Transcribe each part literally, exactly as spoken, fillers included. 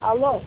Alô?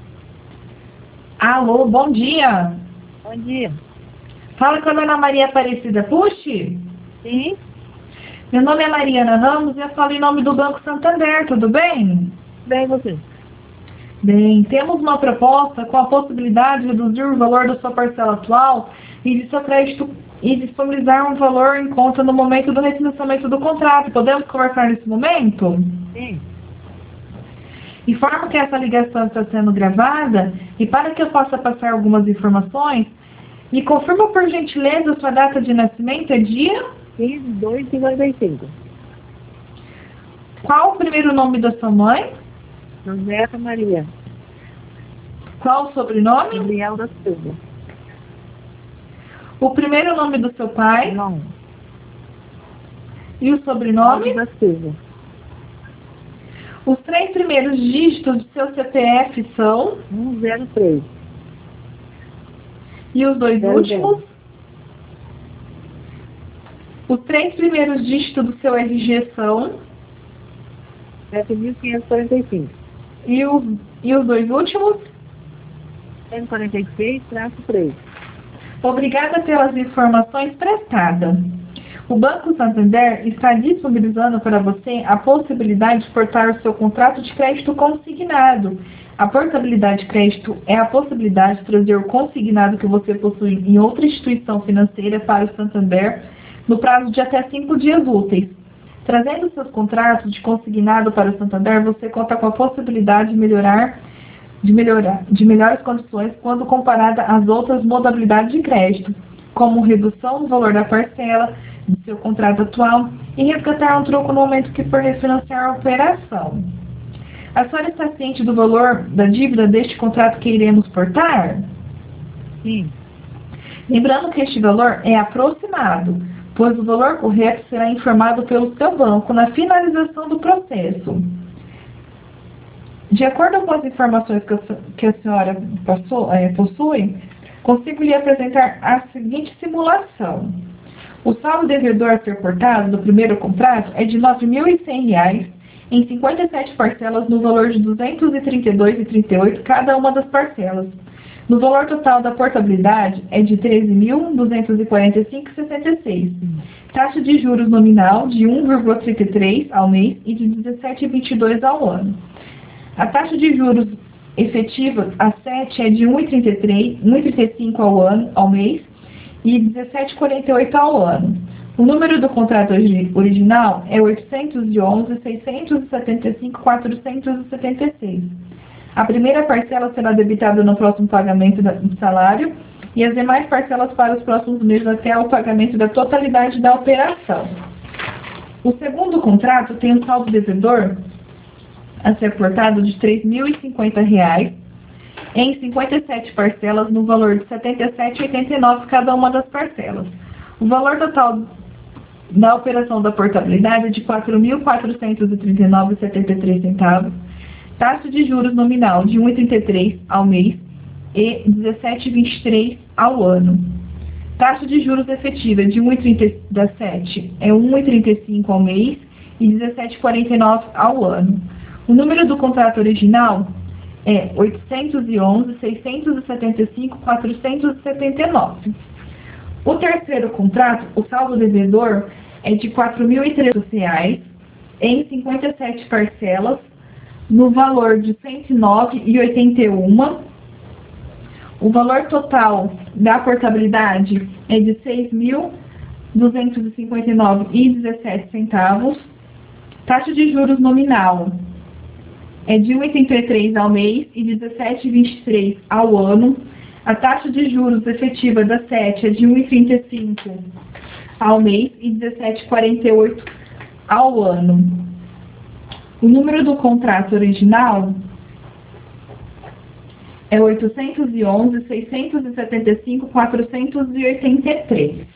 Alô, bom dia. Bom dia. Fala com a dona Maria Aparecida Pucci? Sim? Meu nome é Mariana Ramos e eu falo em nome do Banco Santander, tudo bem? Bem, você? Bem, temos uma proposta com a possibilidade de reduzir o valor da sua parcela atual e de seu crédito e disponibilizar um valor em conta no momento do refinanciamento do contrato. Podemos conversar nesse momento? Sim. Informo que essa ligação está sendo gravada e para que eu possa passar algumas informações, me confirma por gentileza sua data de nascimento é dia? quinze de dois de cinquenta e cinco. Qual o primeiro nome da sua mãe? Josefa Maria. Qual o sobrenome? Gabriel da Silva. O primeiro nome do seu pai? Não. E o sobrenome? Alves da Silva. Os três primeiros dígitos do seu C P F são? um zero três. E os dois Zero últimos? Os três primeiros dígitos do seu R G são? sete mil quinhentos e quarenta e cinco. E os, e os dois últimos? cento e quarenta e seis, traço três. Obrigada pelas informações prestadas. O Banco Santander está disponibilizando para você a possibilidade de portar o seu contrato de crédito consignado. A portabilidade de crédito é a possibilidade de trazer o consignado que você possui em outra instituição financeira para o Santander no prazo de até cinco dias úteis. Trazendo seus contratos de consignado para o Santander, você conta com a possibilidade de melhorar, de melhorar, de melhores condições quando comparada às outras modalidades de crédito, como redução do valor da parcela do seu contrato atual e resgatar um troco no momento que for refinanciar a operação. A senhora está ciente do valor da dívida deste contrato que iremos portar? Sim. Lembrando que este valor é aproximado, pois o valor correto será informado pelo seu banco na finalização do processo. De acordo com as informações que a, que a senhora passou, é, possui, consigo lhe apresentar a seguinte simulação. O saldo devedor a ser portado do primeiro contrato é de nove mil e cem reais em cinquenta e sete parcelas no valor de duzentos e trinta e dois reais e trinta e oito centavos cada uma das parcelas. No valor total da portabilidade é de treze mil duzentos e quarenta e cinco reais e sessenta e seis centavos. Taxa de juros nominal de um vírgula trinta e três ao mês e de dezessete vírgula vinte e dois ao ano. A taxa de juros efetiva a sete é de um vírgula trinta e três, um vírgula trinta e cinco ao ano, ao mês e dezessete vírgula quarenta e oito ao ano. O número do contrato original é oitocentos e onze, seiscentos e setenta e cinco, quatrocentos e setenta e seis. A primeira parcela será debitada no próximo pagamento do salário e as demais parcelas para os próximos meses até o pagamento da totalidade da operação. O segundo contrato tem um saldo devedor a ser portado de três mil e cinquenta reais em cinquenta e sete parcelas no valor de setenta e sete reais e oitenta e nove centavos cada uma das parcelas. O valor total da operação da portabilidade é de quatro mil quatrocentos e trinta e nove reais e setenta e três centavos. Taxa de juros nominal de um vírgula trinta e três ao mês e dezessete vírgula vinte e três ao ano. Taxa de juros efetiva de um vírgula trinta e sete é um vírgula trinta e cinco ao mês e dezessete vírgula quarenta e nove ao ano. O número do contrato original é oitocentos e onze, seiscentos e setenta e cinco, quatrocentos e setenta e nove. O terceiro contrato, o saldo devedor, é de quatro mil e trezentos reais em cinquenta e sete parcelas no valor de cento e nove reais e oitenta e um centavos. O valor total da portabilidade é de seis mil duzentos e cinquenta e nove reais e dezessete centavos. Taxa de juros nominal é de um vírgula trinta e três ao mês e dezessete vírgula vinte e três ao ano. A taxa de juros efetiva da sete é de um vírgula trinta e cinco ao mês e dezessete vírgula quarenta e oito ao ano. O número do contrato original é oitocentos e onze, seiscentos e setenta e cinco, quatrocentos e oitenta e três.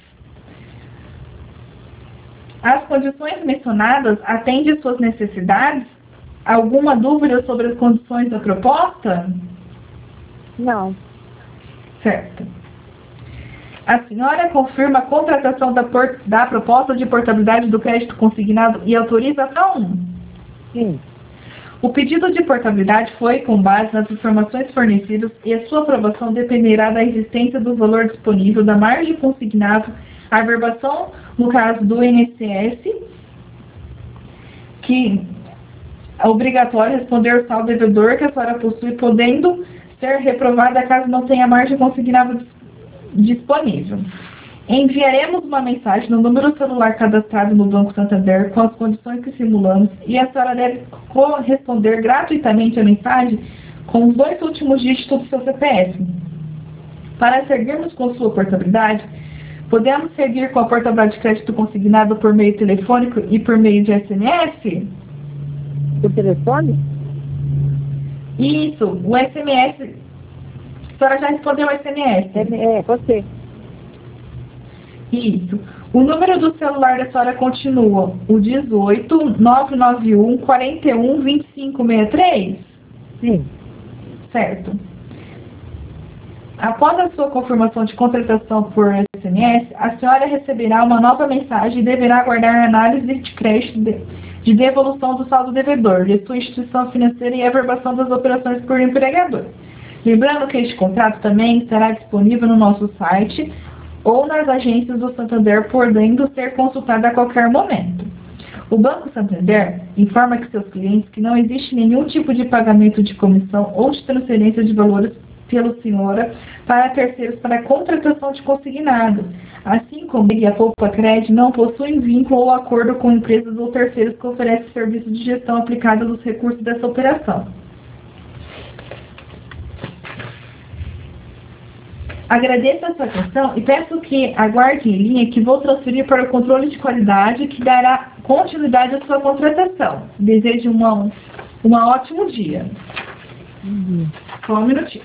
As condições mencionadas atendem às suas necessidades? Alguma dúvida sobre as condições da proposta? Não. Certo. A senhora confirma a contratação da, por, da proposta de portabilidade do crédito consignado e autoriza a um? Sim. O pedido de portabilidade foi com base nas informações fornecidas e a sua aprovação dependerá da existência do valor disponível da margem consignado à averbação, no caso do I N S S, que é obrigatório responder o saldo devedor que a senhora possui, podendo ser reprovada caso não tenha margem consignável disponível. Enviaremos uma mensagem no número celular cadastrado no Banco Santander com as condições que simulamos e a senhora deve corresponder gratuitamente à mensagem com os dois últimos dígitos do seu C P F. Para seguirmos com sua portabilidade, podemos seguir com a portabilidade de crédito consignado por meio telefônico e por meio de S M S? Por telefone? Isso, o S M S. A senhora já respondeu o S M S? É, é pode ser. Isso. O número do celular da senhora continua o dezoito, nove nove um, quarenta e um, vinte e cinco, sessenta e três? Sim. Certo. Após a sua confirmação de contratação por S M S, a senhora receberá uma nova mensagem e deverá aguardar a análise de crédito de, de devolução do saldo devedor de sua instituição financeira e averbação das operações por empregador. Lembrando que este contrato também estará disponível no nosso site ou nas agências do Santander, podendo ser consultado a qualquer momento. O Banco Santander informa que seus clientes que não existe nenhum tipo de pagamento de comissão ou de transferência de valores pelo senhora para terceiros para contratação de consignado, assim como a Poupa Cred não possui vínculo ou acordo com empresas ou terceiros que oferecem serviço de gestão aplicado dos recursos dessa operação. Agradeço a sua atenção e peço que aguarde em linha que vou transferir para o controle de qualidade que dará continuidade à sua contratação. Desejo um um ótimo dia. Uhum. Só um minutinho.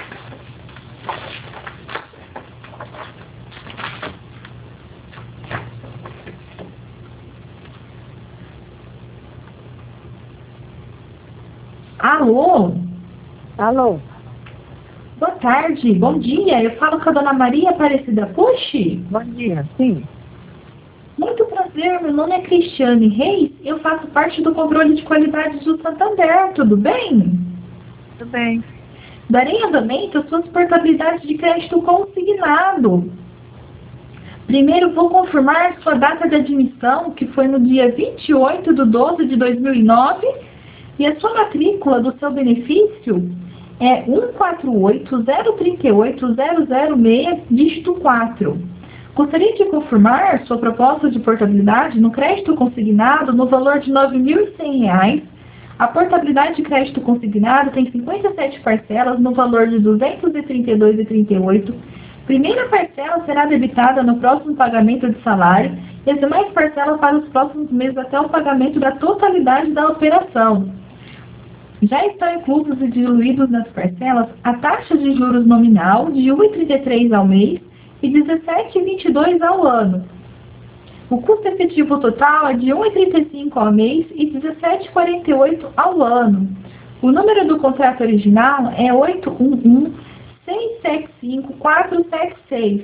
Alô? Alô? Boa tarde, bom dia. Eu falo com a dona Maria Aparecida Puxi. Bom dia. Sim. Muito prazer, meu nome é Cristiane Reis. Eu faço parte do controle de qualidade do Santander, tudo bem? Tudo bem. Darei andamento às suas portabilidades de crédito consignado. Primeiro, vou confirmar sua data de admissão, que foi no dia vinte e oito de doze de dois mil e nove, e a sua matrícula do seu benefício é um quatro oito zero três oito zero zero seis, dígito quatro. Gostaria de confirmar sua proposta de portabilidade no crédito consignado no valor de nove mil e cem reais. A portabilidade de crédito consignado tem cinquenta e sete parcelas no valor de duzentos e trinta e dois reais e trinta e oito centavos. Primeira parcela será debitada no próximo pagamento de salário e as demais parcelas para os próximos meses até o pagamento da totalidade da operação. Já estão inclusos e diluídos nas parcelas a taxa de juros nominal de um vírgula trinta e três ao mês e dezessete vírgula vinte e dois ao ano. O custo efetivo total é de um vírgula trinta e cinco ao mês e dezessete vírgula quarenta e oito ao ano. O número do contrato original é oito um um, seis sete cinco, quatro sete seis.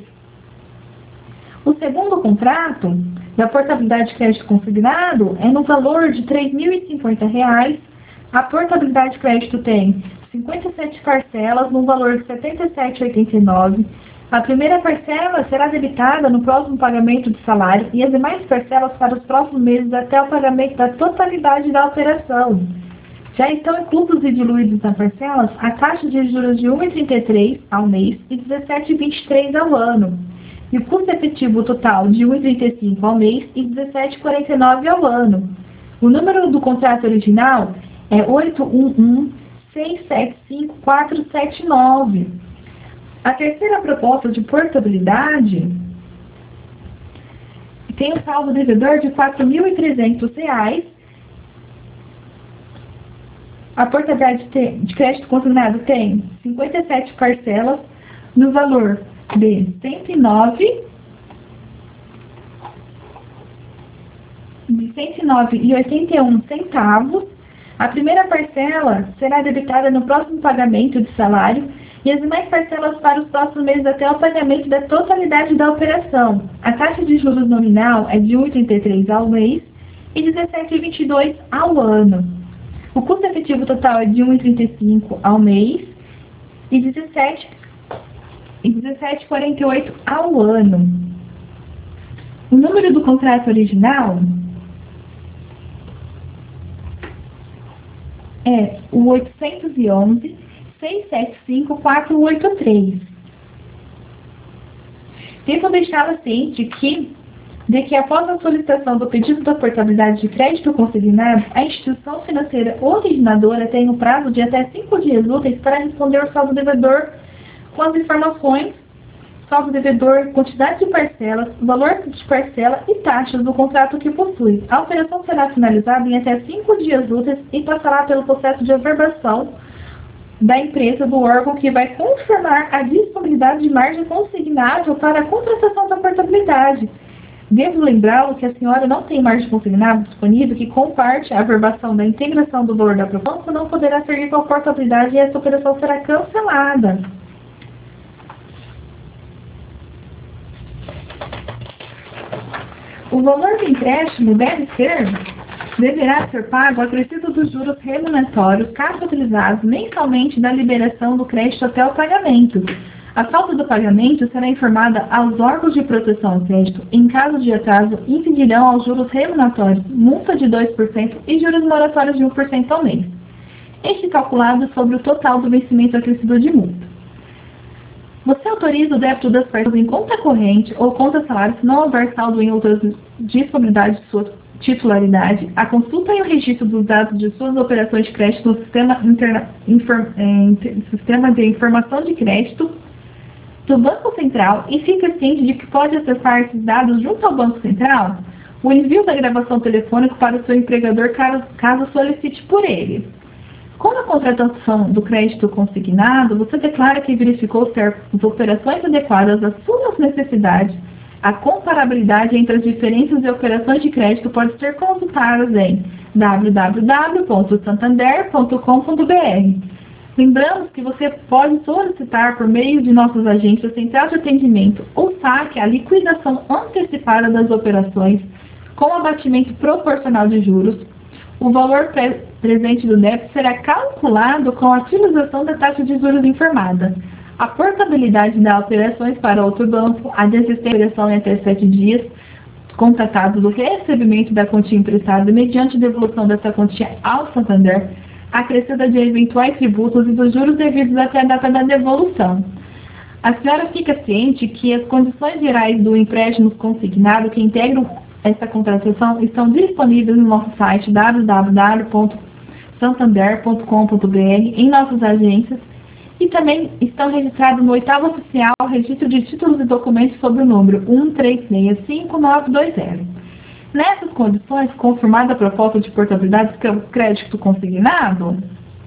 O segundo contrato da portabilidade de crédito consignado é no valor de três mil e cinquenta reais. A portabilidade de crédito tem cinquenta e sete parcelas no valor de setenta e sete reais e oitenta e nove centavos. A primeira parcela será debitada no próximo pagamento de salário e as demais parcelas para os próximos meses até o pagamento da totalidade da operação. Já estão inclusos e diluídos nas parcelas a taxa de juros de um vírgula trinta e três ao mês e dezessete vírgula vinte e três ao ano. E o custo efetivo total de um vírgula trinta e cinco ao mês e dezessete vírgula quarenta e nove ao ano. O número do contrato original é oito um um, seis sete cinco, quatro sete nove. A terceira proposta de portabilidade tem um saldo devedor de quatro mil e trezentos reais. A portabilidade de crédito consignado tem cinquenta e sete parcelas no valor de cento e nove de cento e nove reais e oitenta e um centavos. A primeira parcela será debitada no próximo pagamento de salário e as demais parcelas para os próximos meses até o pagamento da totalidade da operação. A taxa de juros nominal é de um vírgula trinta e três ao mês e dezessete vírgula vinte e dois ao ano. O custo efetivo total é de um real e trinta e cinco centavos ao mês e dezessete reais e quarenta e oito centavos ao ano. O número do contrato original é o oitocentos e onze, seiscentos e setenta e cinco, quatrocentos e oitenta e três. Devo deixá-la ciente que, de que após a solicitação do pedido da portabilidade de crédito consignado, a instituição financeira originadora tem um prazo de até cinco dias úteis para responder ao saldo devedor com as informações, saldo devedor, quantidade de parcelas, valor de parcela e taxas do contrato que possui. A operação será finalizada em até cinco dias úteis e passará pelo processo de averbação da empresa do órgão que vai confirmar a disponibilidade de margem consignável para a contratação da portabilidade. Devo lembrá-lo que a senhora não tem margem consignável disponível, que com parte a averbação da integração do valor da proposta não poderá servir para a portabilidade e essa operação será cancelada. O valor do empréstimo deve ser, deverá ser pago acrescido dos juros remuneratórios caso utilizados mensalmente da liberação do crédito até o pagamento. A falta do pagamento será informada aos órgãos de proteção ao crédito. Em caso de atraso, incidirão aos juros remuneratórios, multa de dois por cento e juros moratórios de um por cento ao mês. Este calculado sobre o total do vencimento acrescido de multa. Você autoriza o débito das parcelas em conta corrente ou conta salário se não houver saldo em outras disponibilidades de sua titularidade, a consulta e o registro dos dados de suas operações de crédito no sistema, interna, inform, eh, sistema de informação de crédito do Banco Central e fica ciente de que pode acessar esses dados junto ao Banco Central, o envio da gravação telefônica para o seu empregador caso, caso solicite por ele. Com a contratação do crédito consignado, você declara que verificou se as operações adequadas às suas necessidades. A comparabilidade entre as diferentes de operações de crédito pode ser consultada em w w w ponto santander ponto com ponto b r. Lembramos que você pode solicitar por meio de nossos agentes central de atendimento ou saque a liquidação antecipada das operações com abatimento proporcional de juros. O valor pre presente do débito será calculado com a utilização da taxa de juros informada. A portabilidade das operações para outro banco, a desestabilização em até sete dias, contatado do recebimento da quantia emprestada mediante devolução dessa quantia ao Santander, acrescida de eventuais tributos e dos juros devidos até a data da devolução. A senhora fica ciente que as condições gerais do empréstimo consignado que integram essa contratação estão disponíveis no nosso site w w w ponto santander ponto com ponto b r, em nossas agências, e também estão registrados no oitavo oficial registro de títulos e documentos sob o número um três seis cinco nove dois zero. Nessas condições, confirmada a proposta de portabilidade do crédito consignado?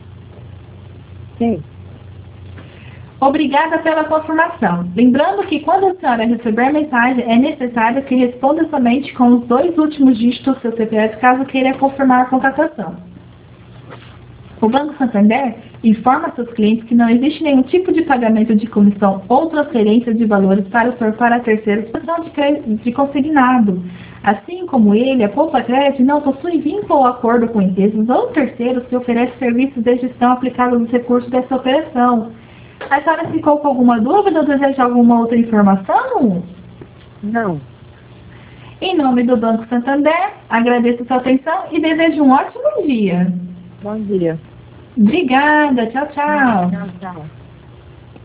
Sim. Obrigada pela confirmação. Lembrando que quando a senhora receber a mensagem, é necessário que responda somente com os dois últimos dígitos do seu C P F, caso queira confirmar a contratação. O Banco Santander informa seus clientes que não existe nenhum tipo de pagamento de comissão ou transferência de valores para o para terceiros de, de consignado. Assim como ele, a Poupa Crédito não possui vínculo ou acordo com empresas ou terceiros que oferecem serviços de gestão aplicados aos recursos dessa operação. A senhora ficou com alguma dúvida ou deseja alguma outra informação? Não. Em nome do Banco Santander, agradeço a sua atenção e desejo um ótimo dia. Bom dia. Obrigada. Tchau, tchau. Tchau, tchau.